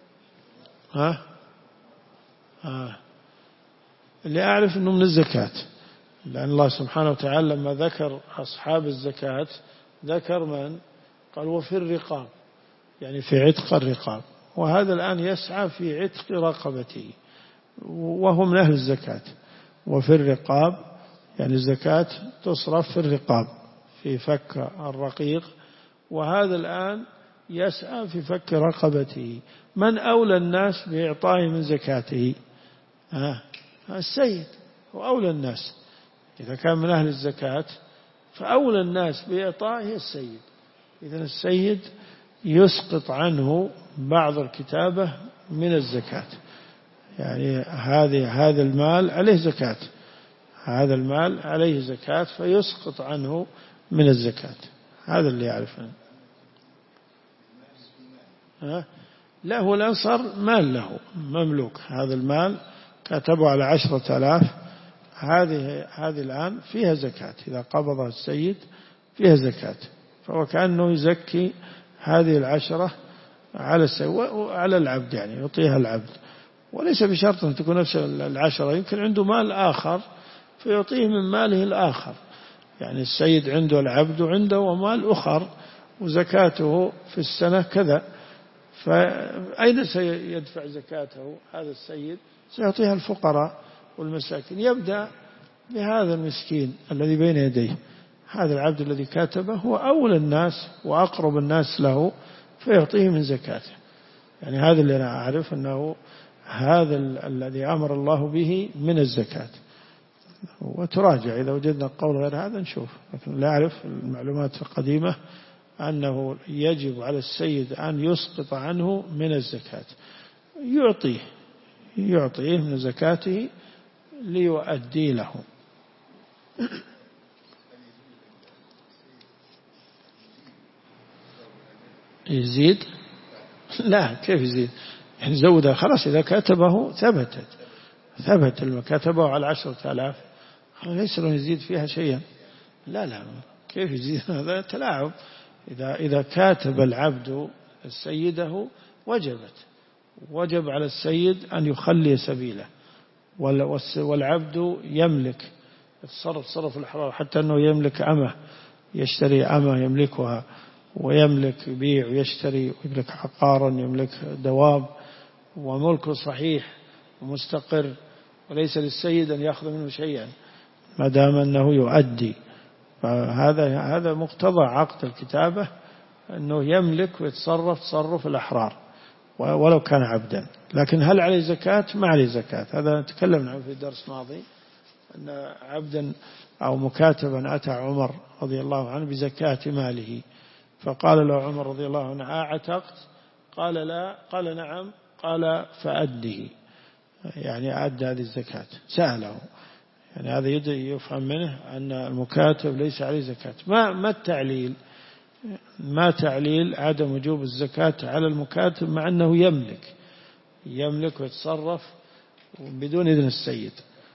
اللي أعرف أنه من الزكاة، لأن الله سبحانه وتعالى لما ذكر أصحاب الزكاة ذكر من؟ قال وفي الرقاب، يعني في عتق الرقاب، وهذا الآن يسعى في عتق رقبته وهو من أهل الزكاة. وفي الرقاب يعني الزكاة تصرف في الرقاب في فك الرقيق، وهذا الآن يسعى في فك رقبته. من أولى الناس بإعطائه من زكاته؟ السيد هو أولى الناس. إذا كان من أهل الزكاة فأولى الناس بإعطائه السيد. إذن السيد يسقط عنه بعض الكتابة من الزكاة، يعني هذا المال عليه زكاة، هذا المال عليه زكاة فيسقط عنه من الزكاة. هذا اللي يعرفه. لا، هو الآن صار مال له مملوك، هذا المال كتبه على 10,000، هذه الآن فيها زكاة، إذا قبضها السيد فيها زكاة، فهو كأنه يزكي هذه 10 على العبد، يعني يعطيها العبد، وليس بشرط أن تكون نفس 10، يمكن عنده مال آخر فيعطيه من ماله الآخر. يعني السيد عنده العبد وعنده مال أخر وزكاته في السنة كذا، فأين سيدفع زكاته هذا السيد؟ سيعطيها الفقراء والمساكين. يبدأ بهذا المسكين الذي بين يديه، هذا العبد الذي كاتبه هو أولى الناس وأقرب الناس له فيعطيه من زكاته. يعني هذا اللي أنا أعرف أنه هذا الذي أمر الله به من الزكاة. وتراجع إذا وجدنا قول غير هذا نشوف، لكن لا أعرف المعلومات القديمة أنه يجب على السيد أن يسقط عنه من الزكاة، يعطيه من زكاته ليؤدي له. يزيد؟ لا، كيف يزيد؟ يعني زودها خلاص، إذا كتبه ثبت كتبه على 10,000 ليس له يزيد فيها شيئا. لا كيف يزيد؟ هذا تلاعب. إذا كاتب العبد سيده وجب على السيد أن يخلي سبيله، والعبد يملك التصرف الحرام، حتى أنه يملك أمه، يشتري أمه يملكها، ويملك يبيع ويشتري، ويملك عقارا، يملك دواب، وملكه صحيح ومستقر، وليس للسيد أن يأخذ منه شيئا ما دام أنه يؤدي. فهذا مقتضى عقد الكتابة، أنه يملك ويتصرف تصرف الأحرار ولو كان عبدا. لكن هل عليه زكاة؟ ما عليه زكاة. هذا تكلمنا عنه في درس ماضي، أن عبدا أو مكاتبا أتى عمر رضي الله عنه بزكاة ماله، فقال له عمر رضي الله عنه أعتقت؟ قال لا. قال نعم. قال فأده، يعني أدى هذه الزكاة. سأله، يعني هذا يفهم منه أن المكاتب ليس عليه زكاة. ما التعليل؟ ما تعليل عدم وجوب الزكاة على المكاتب مع أنه يملك ويتصرف بدون إذن السيد؟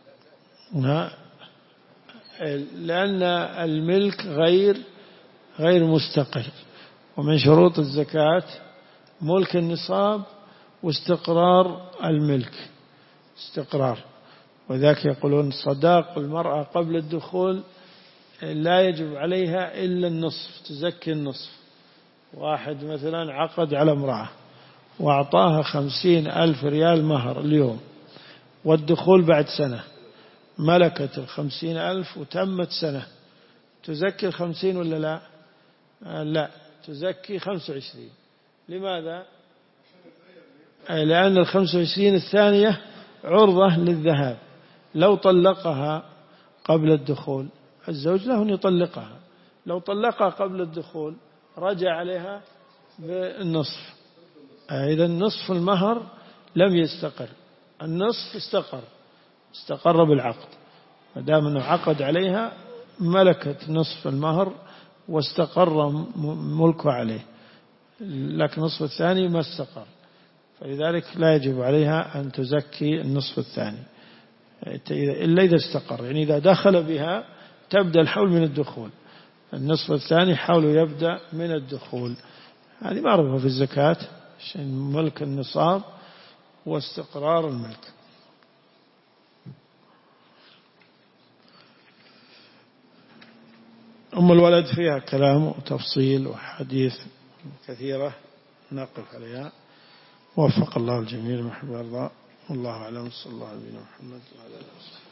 لأن الملك غير مستقر، ومن شروط الزكاة ملك النصاب واستقرار الملك، استقرار. وذاك يقولون صداق المرأة قبل الدخول لا يجب عليها إلا النصف، تزكي النصف. واحد مثلا عقد على امرأة وأعطاها 50,000 ريال مهر اليوم، والدخول بعد سنة، ملكت 50,000 وتمت سنة، تزكي 50 ولا لا؟ لا، تزكي 25. لماذا؟ لأن 25 الثانية عرضة للذهاب. لو طلقها قبل الدخول الزوج له أن يطلقها، لو طلقها قبل الدخول رجع عليها بالنصف. إذا نصف المهر لم يستقر، النصف استقر بالعقد، ما دام أنه عقد عليها ملكت نصف المهر واستقر ملكه عليه، لكن النصف الثاني ما استقر، فلذلك لا يجب عليها أن تزكي النصف الثاني إلا إذا استقر. يعني إذا دخل بها تبدأ الحول من الدخول، النصف الثاني حول يبدأ من الدخول. هذه معروفة في الزكاة، ملك النصاب واستقرار الملك. أم الولد فيها كلام وتفصيل وحديث كثيرة نقف عليها. وفق الله الجميع لما يحب ويرضى. والله أعلم. صلى الله عليه وسلم محمد وعلى آله وصحبه.